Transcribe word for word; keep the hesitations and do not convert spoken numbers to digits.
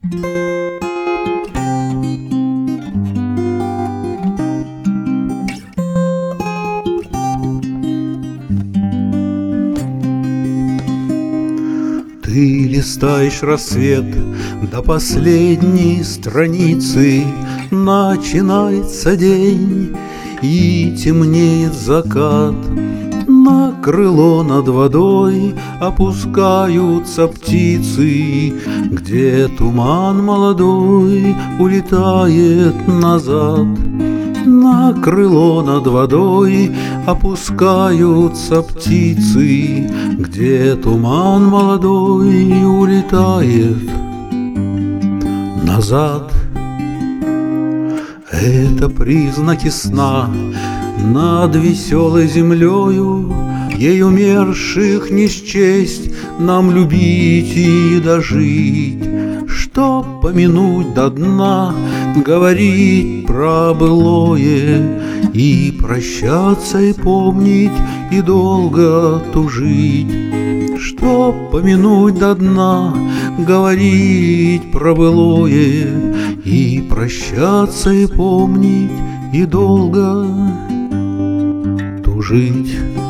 Ты листаешь рассвет до последней страницы, начинается день и темнеет закат. На крыло над водой опускаются птицы, где туман молодой улетает назад. На крыло над водой опускаются птицы, где туман молодой улетает назад. Это признаки сна над веселой землею, ей умерших не счесть, нам любить и дожить. Чтоб помянуть до дна, говорить про былое, и прощаться, и помнить, и долго тужить. Чтоб помянуть до дна, говорить про былое, и прощаться, и помнить, и долго тужить.